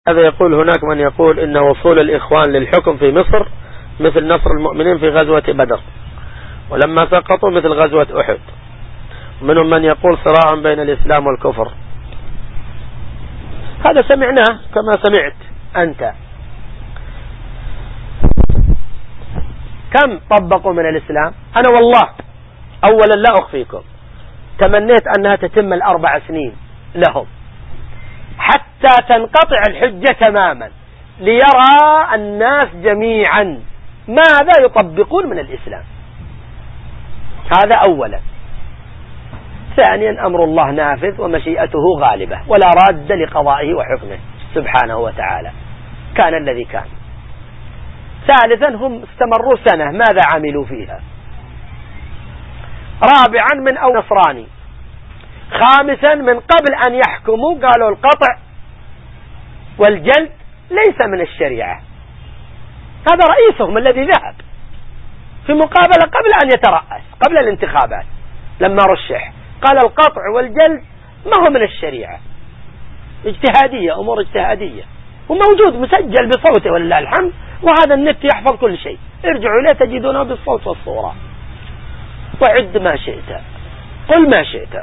هذا يقول هناك من يقول إن وصول الإخوان للحكم في مصر مثل نصر المؤمنين في غزوة بدر، ولما سقطوا مثل غزوة أحد. منهم من يقول صراع بين الإسلام والكفر. هذا سمعناه كما سمعت أنت. كم طبقوا من الإسلام؟ أنا والله أولا لا أخفيكم تمنيت أنها تتم 4 سنين لهم حتى تنقطع الحجة تماما، ليرى الناس جميعا ماذا يطبقون من الإسلام. هذا أولا. ثانيا أمر الله نافذ ومشيئته غالبة ولا راد لقضائه وحكمه سبحانه وتعالى، كان الذي كان. ثالثا هم استمروا سنة، ماذا عملوا فيها؟ رابعا من أو نصراني. خامسا من قبل أن يحكموا قالوا القطع والجلد ليس من الشريعة. هذا رئيسهم الذي ذهب في مقابلة قبل أن يترأس قبل الانتخابات لما رشح قال القطع والجلد ما هو من الشريعة، اجتهادية، أمور اجتهادية، وموجود مسجل بصوته ولله الحمد، وهذا النت يحفظ كل شيء، ارجعوا إليه تجدونه بالصوت والصورة. وعد ما شئت، قل ما شئت.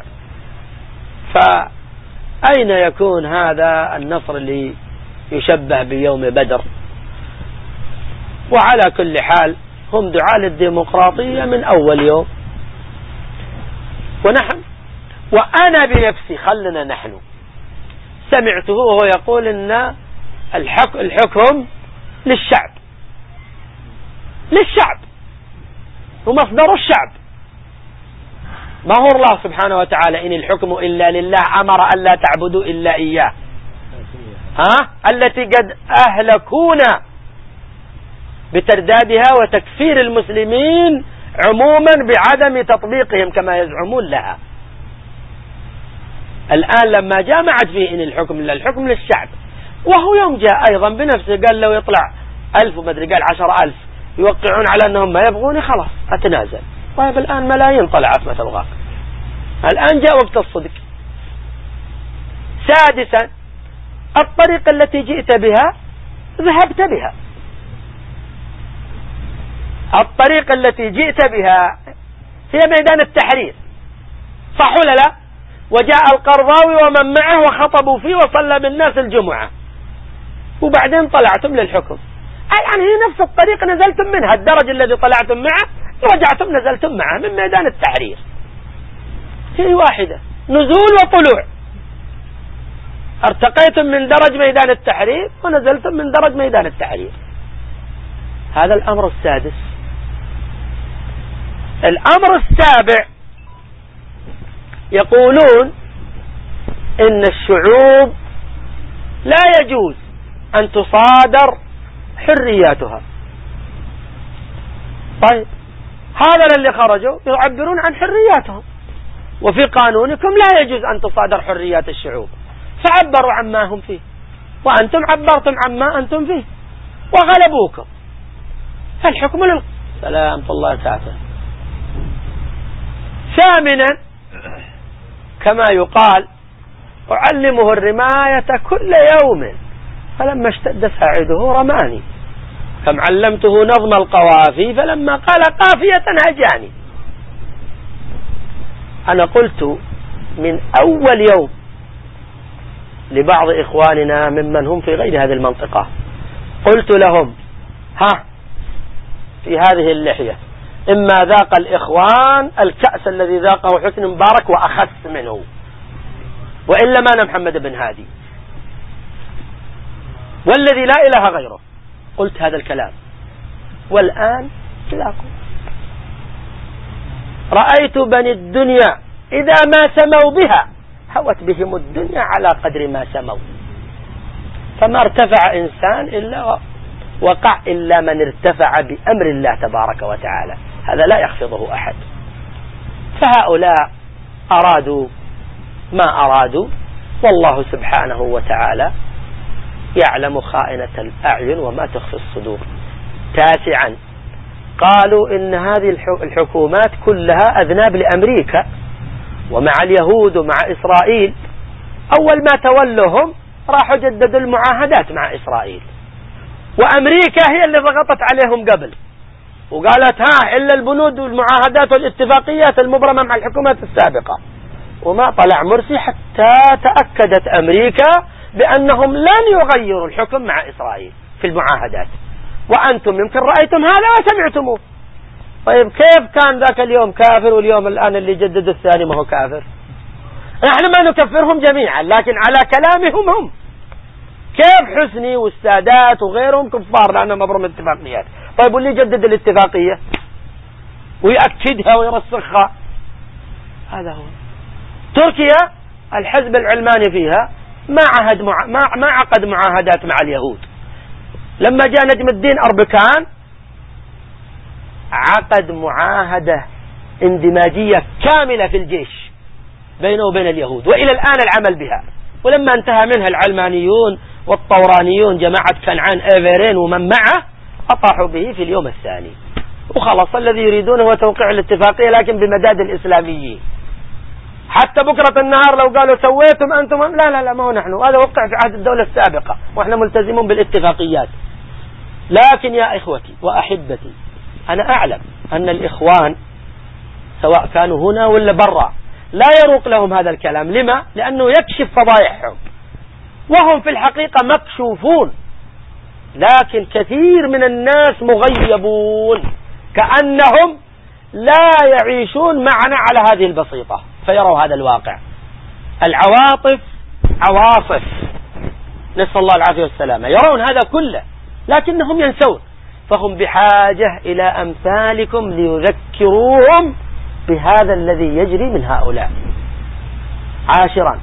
فأين يكون هذا النصر اللي يشبه بيوم بدر؟ وعلى كل حال هم دعاة للديمقراطية من أول يوم، ونحن وأنا بنفسي خلنا نحن سمعته وهو يقول إن الحكم للشعب ومصدر الشعب. ما هو الله سبحانه وتعالى إن الحكم إلا لله أمر أن لا تعبدوا إلا إياه، التي قد أهلكونا بتردادها وتكفير المسلمين عموما بعدم تطبيقهم كما يزعمون لها. الآن لما جامعت فيه إن الحكم لله، الحكم للشعب، وهو يوم جاء أيضا بنفسه قال لو يطلع 1000 ومدري قال 10,000 يوقعون على أنهم ما يبغوني خلاص أتنازل. طيب الآن ملايين طلعت مثل غاك، الآن جاء وقت الصدق. سادسا الطريقة التي جئت بها ذهبت بها، الطريقة التي جئت بها هي ميدان التحرير، صح ولا لا؟ وجاء القرضاوي ومن معه وخطبوا فيه وصلى بالناس الجمعة، وبعدين طلعتم للحكم. الآن هي نفس الطريقة نزلتم منها، الدرج الذي طلعتم معه رجعتم نزلتم معه من ميدان التحرير، هي واحدة، نزول وطلوع. ارتقيتم من درج ميدان التحرير ونزلتم من درج ميدان التحرير. هذا الأمر السادس. الأمر السابع يقولون إن الشعوب لا يجوز أن تصادر حرياتها. طيب هذا اللي خرجوا يعبرون عن حرياتهم، وفي قانونكم لا يجوز أن تصادر حريات الشعوب، فعبروا عما هم فيه، وأنتم عبرتم عما أنتم فيه وغلبوكم، فالحكم سلام الله تعالى. ثامنا كما يقال أعلمه الرماية كل يوم فلما اشتد ساعده رماني، كم علمته نظم القوافي فلما قال قافية هجاني. أنا قلت من أول يوم لبعض إخواننا ممن هم في غير هذه المنطقة، قلت لهم في هذه اللحية إما ذاق الإخوان الكأس الذي ذاقه حسني مبارك وأخس منه، وإلا ما أنا محمد بن هادي والذي لا إله غيره. قلت هذا الكلام والآن لاقوا. رأيت بني الدنيا إذا ما سموا بها هوت بهم الدنيا على قدر ما سموا، فما ارتفع إنسان إلا وقع إلا من ارتفع بأمر الله تبارك وتعالى، هذا لا يخفضه أحد. فهؤلاء أرادوا ما أرادوا، والله سبحانه وتعالى يعلم خائنة الأعين وما تخفي الصدور. تاسعا قالوا إن هذه الحكومات كلها أذناب لأمريكا ومع اليهود ومع إسرائيل، أول ما تولهم راحوا جددوا المعاهدات مع إسرائيل، وأمريكا هي اللي ضغطت عليهم قبل وقالت إلا البنود والمعاهدات والاتفاقيات المبرمة مع الحكومات السابقة. وما طلع مرسي حتى تأكدت أمريكا بأنهم لن يغيروا الحكم مع إسرائيل في المعاهدات، وأنتم يمكن رأيتم هذا وسمعتموه. طيب كيف كان ذاك اليوم كافر واليوم الآن اللي جدد الثاني ما هو كافر؟ نحن ما نكفرهم جميعا، لكن على كلامهم هم. كيف حسني والسادات وغيرهم كفار لأنهم مبرم اتفاقيات؟ طيب واللي يجدد الاتفاقية ويأكدها ويرسخها؟ هذا هو. تركيا الحزب العلماني فيها ما عقد معاهدات مع اليهود. لما جاء نجم الدين أربكان عقد معاهدة اندماجية كاملة في الجيش بينه وبين اليهود، وإلى الآن العمل بها. ولما انتهى منها العلمانيون والطورانيون جماعة كنعان إيفرين ومن معه أطاحوا به في اليوم الثاني، وخلص الذي يريدونه هو توقيع الاتفاقية لكن بمداد الإسلاميين. حتى بكرة النهار لو قالوا سويتم أنتم لا ما هو نحن، هذا وقع في عهد الدولة السابقة وإحنا ملتزمون بالاتفاقيات. لكن يا إخوتي وأحبتي، أنا أعلم أن الإخوان سواء كانوا هنا ولا برا لا يروق لهم هذا الكلام. لما؟ لأنه يكشف فضائحهم، وهم في الحقيقة مكشوفون، لكن كثير من الناس مغيبون كأنهم لا يعيشون معنا على هذه البسيطة فيروا هذا الواقع. العواطف عواصف، نسأل الله العافية والسلامة، يرون هذا كله لكنهم ينسون، فهم بحاجة إلى أمثالكم ليذكروهم بهذا الذي يجري من هؤلاء. عاشرا،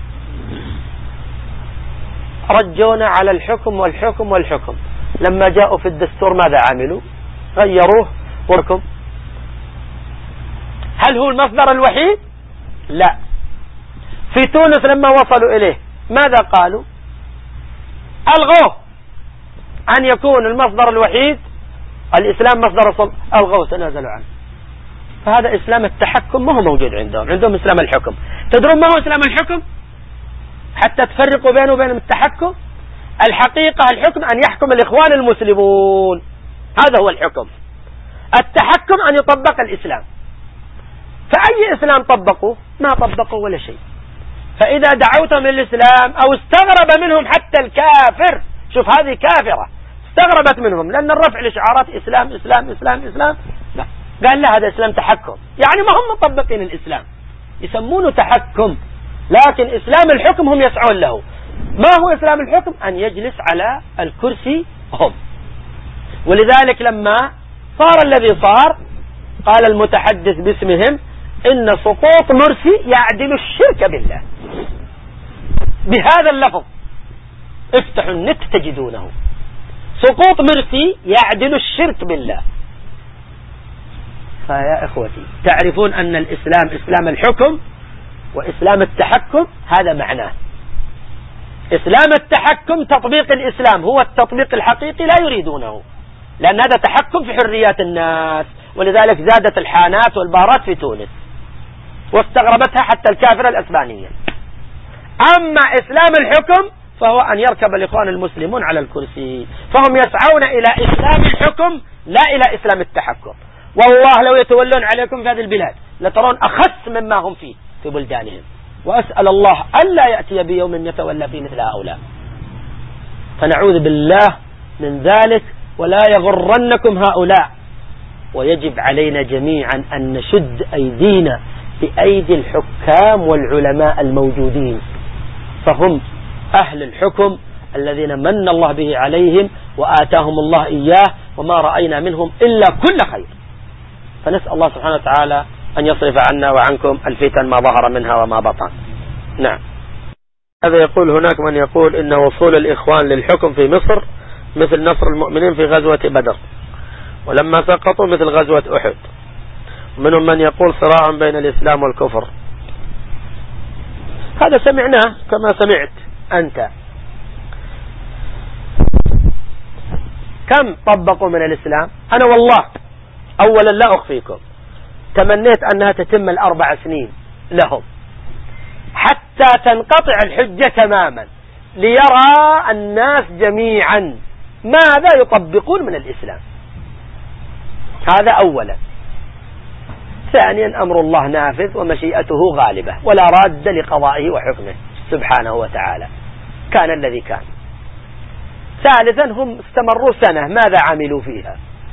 رجونا على الحكم والحكم والحكم. لما جاءوا في الدستور ماذا عملوا؟ غيروه. وركم هل هو المصدر الوحيد؟ لا. في تونس لما وصلوا إليه ماذا قالوا؟ ألغوه أن يكون المصدر الوحيد الإسلام مصدر السلطة، ألغوه تنازلوا عنه. فهذا إسلام التحكم ما هو موجود عندهم إسلام الحكم. تدرون ما هو إسلام الحكم حتى تفرقوا بينه وبين التحكم؟ الحقيقة الحكم أن يحكم الإخوان المسلمون، هذا هو الحكم. التحكم أن يطبق الإسلام. فأي إسلام طبقوا؟ ما طبقوا ولا شيء. فإذا دعوتهم للإسلام أو استغرب منهم حتى الكافر، شوف هذه كافرة استغربت منهم لأن الرفع لشعارات إسلام إسلام إسلام إسلام، لا قال لا هذا إسلام تحكم، يعني ما هم مطبقين الإسلام، يسمونه تحكم، لكن إسلام الحكم هم يسعون له. ما هو إسلام الحكم؟ أن يجلس على الكرسي هم. ولذلك لما صار الذي صار قال المتحدث باسمهم إن سقوط مرسي يعدل الشرك بالله، بهذا اللفظ افتحوا النت تجدونه. سقوط مرسي يعدل الشرك بالله. فيا إخوتي تعرفون أن الإسلام إسلام الحكم وإسلام التحكم، هذا معناه. إسلام التحكم تطبيق الإسلام هو التطبيق الحقيقي لا يريدونه، لأن هذا تحكم في حريات الناس، ولذلك زادت الحانات والبارات في تونس واستغربتها حتى الكافرة الأسبانية. أما إسلام الحكم فهو أن يركب الإخوان المسلمون على الكرسي، فهم يسعون إلى إسلام الحكم لا إلى إسلام التحكم. والله لو يتولون عليكم في هذه البلاد لترون أخس مما هم فيه في بلدانهم، وأسأل الله ألا يأتي بيوم يتولى فيه مثل هؤلاء، فنعوذ بالله من ذلك. ولا يغرنكم هؤلاء، ويجب علينا جميعا أن نشد أيدينا بأيدي الحكام والعلماء الموجودين، فهم أهل الحكم الذين من الله به عليهم وآتاهم الله إياه، وما رأينا منهم إلا كل خير. فنسأل الله سبحانه وتعالى أن يصرف عنا وعنكم الفتن ما ظهر منها وما بطن. نعم. هذا يقول هناك من يقول إن وصول الإخوان للحكم في مصر مثل نصر المؤمنين في غزوة بدر، ولما سقطوا مثل غزوة أحد. منهم من يقول صراع بين الإسلام والكفر. هذا سمعناه كما سمعت أنت. كم طبقوا من الإسلام؟ أنا والله أولا لا أخفيكم تمنيت أنها تتم 4 سنين لهم حتى تنقطع الحجة تماما، ليرى الناس جميعا ماذا يطبقون من الإسلام. هذا أولا. ثانيا أمر الله نافذ ومشيئته غالبة ولا راد لقضائه وحكمه سبحانه وتعالى، كان الذي كان. ثالثا هم استمروا سنة، ماذا عملوا فيها؟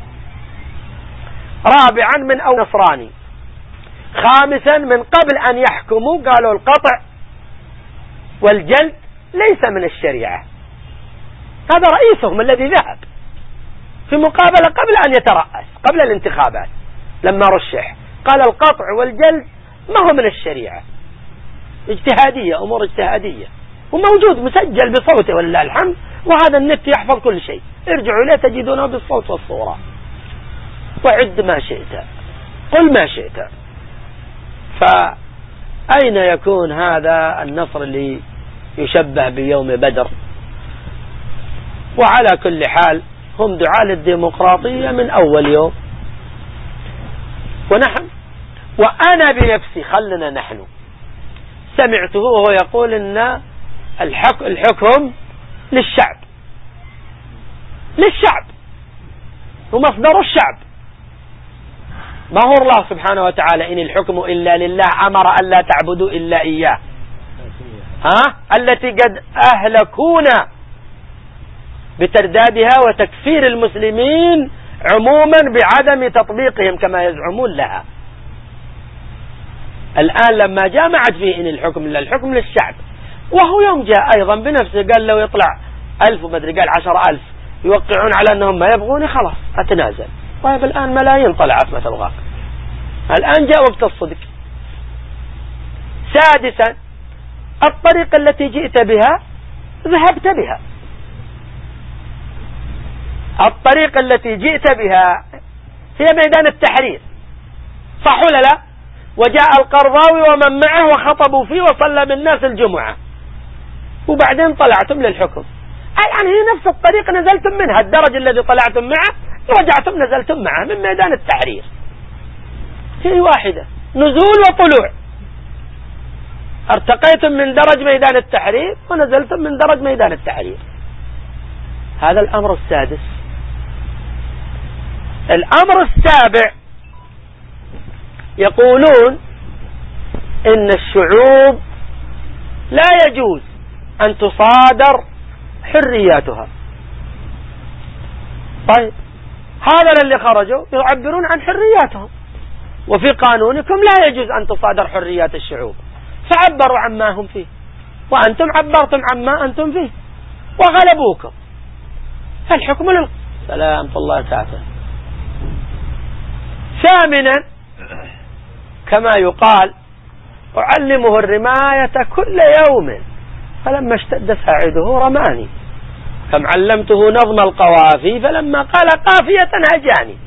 رابعا من أو نصراني. خامسا من قبل أن يحكموا قالوا القطع والجلد ليس من الشريعة. هذا رئيسهم الذي ذهب في مقابلة قبل أن يترأس، قبل الانتخابات لما رشح قال القطع والجلد ما هو من الشريعة، اجتهادية، أمور اجتهادية، وموجود مسجل بصوته ولله الحمد، وهذا النت يحفظ كل شيء، ارجعوا إليه تجدونه بالصوت والصورة. وعد ما شئت، قل ما شئت. فأين يكون هذا النصر اللي يشبه بيوم بدر؟ وعلى كل حال هم دعاة للديمقراطية من أول يوم، ونحن وأنا بنفسي خلنا نحن سمعته وهو يقول إن الحكم للشعب، للشعب ومصدر الشعب. ما هو الله سبحانه وتعالى إن الحكم إلا لله أمر أن لا تعبدوا إلا إياه، التي قد أهلكونا بتردادها وتكفير المسلمين عموما بعدم تطبيقهم كما يزعمون لها. الآن لما جامعت فيه إن الحكم إلا الحكم للشعب، وهو يوم جاء أيضا بنفسه قال لو يطلع 1000 ومدري قال 10,000 يوقعون على أنهم ما يبغوني خلاص أتنازل. طيب الآن ملايين طلعت ما تبغاك، الآن جاء وقت الصدق. سادسا الطريقة التي جئت بها ذهبت بها، الطريقة التي جئت بها هي ميدان التحرير، صح ولا لا؟ وجاء القرضاوي ومن معه وخطبوا فيه وصلى بالناس الجمعة، وبعدين طلعتم للحكم. الآن هي نفس الطريق نزلتم منها، الدرج الذي طلعتم معه رجعتم نزلتم معه من ميدان التحرير، هي واحدة، نزول وطلوع. ارتقيتم من درج ميدان التحرير ونزلتم من درج ميدان التحرير. هذا الأمر السادس. الأمر السابع يقولون إن الشعوب لا يجوز أن تصادر حرياتها. طيب هذا اللي خرجوا يعبرون عن حرياتهم، وفي قانونكم لا يجوز أن تصادر حريات الشعوب، فعبروا عما هم فيه وأنتم عبرتم عما أنتم فيه وغلبوكم، فالحكم سلام الله تعالى. ثامنا كما يقال أعلمه الرماية كل يوم فلما اشتد ساعده رماني، كم علمته نظم القوافي فلما قال قافية هجاني.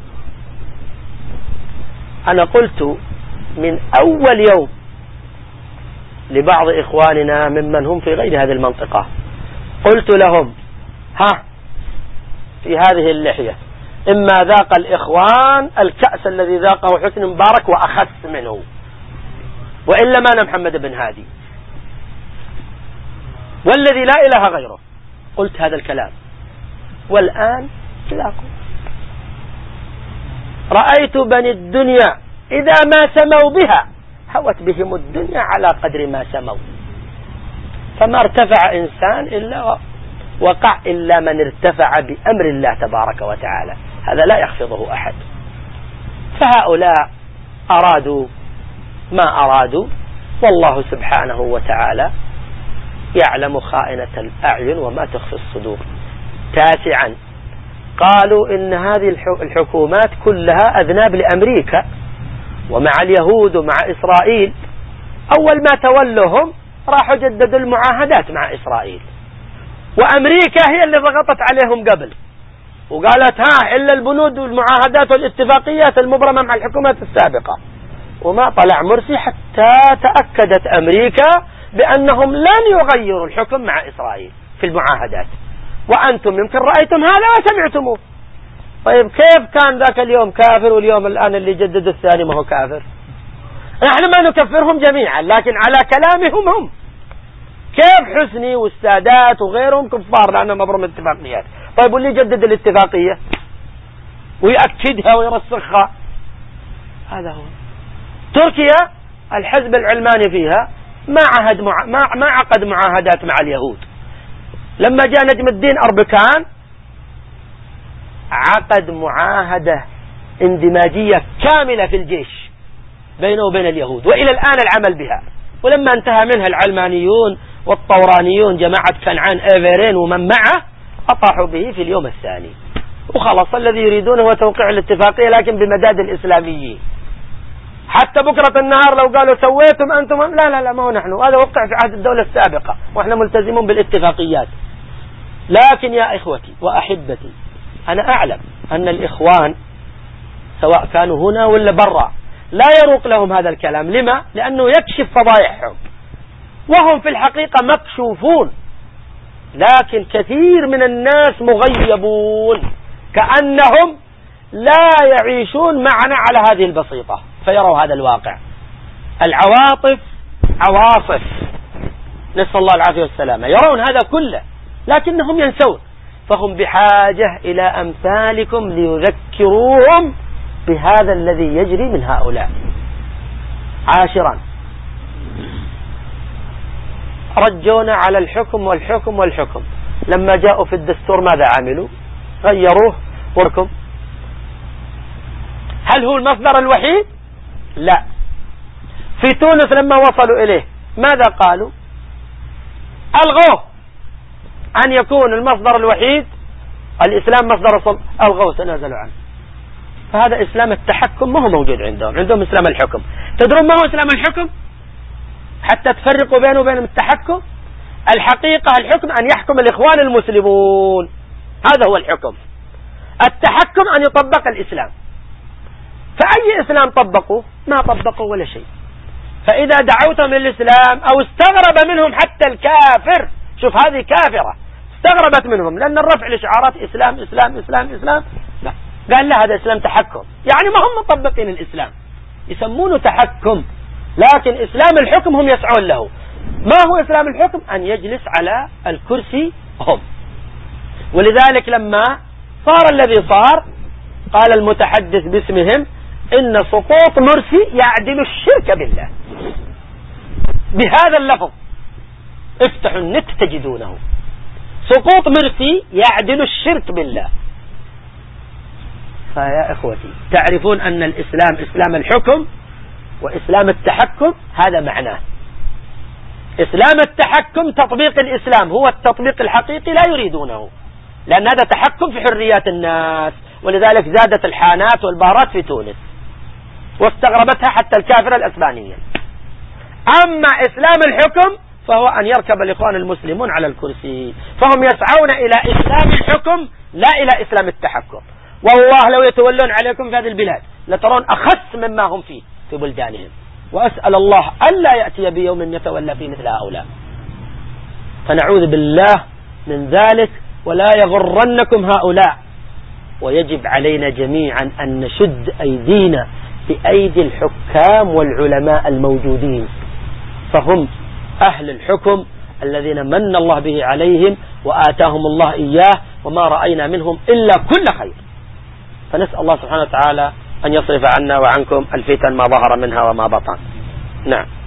أنا قلت من أول يوم لبعض إخواننا ممن هم في غير هذه المنطقة، قلت لهم في هذه اللحية إما ذاق الإخوان الكأس الذي ذاقه حسني مبارك وأخس منه، وإلا ما أنا محمد بن هادي والذي لا إله غيره. قلت هذا الكلام والآن ذاقوا. رأيت بني الدنيا إذا ما سموا بها هوت بهم الدنيا على قدر ما سموا، فما ارتفع إنسان إلا وقع إلا من ارتفع بأمر الله تبارك وتعالى، هذا لا يخفضه أحد. فهؤلاء أرادوا ما أرادوا، والله سبحانه وتعالى يعلم خائنة الأعين وما تخفي الصدور. تاسعا قالوا إن هذه الحكومات كلها أذناب لأمريكا ومع اليهود ومع إسرائيل، أول ما تولهم راحوا جددوا المعاهدات مع إسرائيل، وأمريكا هي اللي ضغطت عليهم قبل وقالت إلا البنود والمعاهدات والاتفاقيات المبرمة مع الحكومات السابقة، وما طلع مرسي حتى تأكدت أمريكا بأنهم لن يغيروا الحكم مع إسرائيل في المعاهدات، وأنتم يمكن رأيتم هذا وسمعتموه. طيب كيف كان ذاك اليوم كافر واليوم الآن اللي جدد الثاني ما هو كافر؟ نحن ما نكفرهم جميعا، لكن على كلامهم هم كيف حسني والسادات وغيرهم كفار لأنهم مبرم اتفاقيات؟ طيب واللي يجدد الاتفاقية ويأكدها ويرسخها هذا هو. تركيا الحزب العلماني فيها ما عقد معاهدات مع اليهود. لما جاء نجم الدين أربكان عقد معاهدة اندماجية كاملة في الجيش بينه وبين اليهود، وإلى الآن العمل بها. ولما انتهى منها العلمانيون والطورانيون جماعة كنعان إيفرين ومن معه أطاحوا به في اليوم الثاني، وخلص الذي يريدونه هو توقيع الاتفاقية لكن بمداد الإسلاميين. حتى بكرة النهار لو قالوا سويتم أنتم لا ما هو نحن، هذا وقع في عهد الدولة السابقة وإحنا ملتزمون بالاتفاقيات. لكن يا إخوتي وأحبتي، أنا أعلم أن الإخوان سواء كانوا هنا ولا برا لا يروق لهم هذا الكلام. لما؟ لأنه يكشف فضائحهم، وهم في الحقيقة مكشوفون، لكن كثير من الناس مغيبون كأنهم لا يعيشون معنا على هذه البسيطة فيروا هذا الواقع. العواطف عواصف، نسأل الله العافية والسلامة، يرون هذا كله لكنهم ينسون. فهم بحاجة إلى أمثالكم ليذكروهم بهذا الذي يجري من هؤلاء. عاشرا، رجونا على الحكم والحكم والحكم. لما جاءوا في الدستور ماذا عملوا؟ غيروه. وركم هل هو المصدر الوحيد؟ لا. في تونس لما وصلوا إليه ماذا قالوا؟ ألغوه، أن يكون المصدر الوحيد الإسلام مصدر السلطة، ألغوه، تنازلوا عنه. فهذا إسلام التحكم ما هو موجود عندهم إسلام الحكم. تدرون ما هو إسلام الحكم حتى تفرقوا بينه وبين التحكم؟ الحقيقة الحكم أن يحكم الإخوان المسلمون، هذا هو الحكم. التحكم أن يطبق الإسلام. فأي إسلام طبقوا؟ ما طبقوا ولا شيء. فإذا دعوتهم للإسلام أو استغرب منهم حتى الكافر، شوف هذه كافرة استغربت منهم لأن الرفع لشعارات إسلام إسلام إسلام إسلام، لا، قال لا هذا إسلام تحكم، يعني ما هم مطبقين الإسلام، يسمونه تحكم، لكن إسلام الحكم هم يسعون له. ما هو إسلام الحكم؟ أن يجلس على الكرسي هم. ولذلك لما صار الذي صار قال المتحدث باسمهم إن سقوط مرسي يعدل الشرك بالله، بهذا اللفظ افتحوا النت تجدونه. سقوط مرسي يعدل الشرك بالله. فيا إخوتي تعرفون أن الإسلام إسلام الحكم وإسلام التحكم، هذا معناه. إسلام التحكم تطبيق الإسلام، هو التطبيق الحقيقي لا يريدونه، لأن هذا تحكم في حريات الناس، ولذلك زادت الحانات والبارات في تونس واستغربتها حتى الكافرة الأسبانية. أما إسلام الحكم فهو أن يركب الإخوان المسلمون على الكرسي، فهم يسعون إلى إسلام الحكم لا إلى إسلام التحكم. والله لو يتولون عليكم في هذه البلاد لترون أخس مما هم فيه في بلدانهم، وأسأل الله ألا يأتي بيوم يتولى فيه مثل هؤلاء. فنعوذ بالله من ذلك، ولا يغرنكم هؤلاء. ويجب علينا جميعا أن نشد أيدينا بأيدي الحكام والعلماء الموجودين، فهم أهل الحكم الذين من الله به عليهم وآتاهم الله إياه، وما رأينا منهم إلا كل خير. فنسأل الله سبحانه وتعالى أن يصرف عنا وعنكم الفتن ما ظهر منها وما بطن. نعم.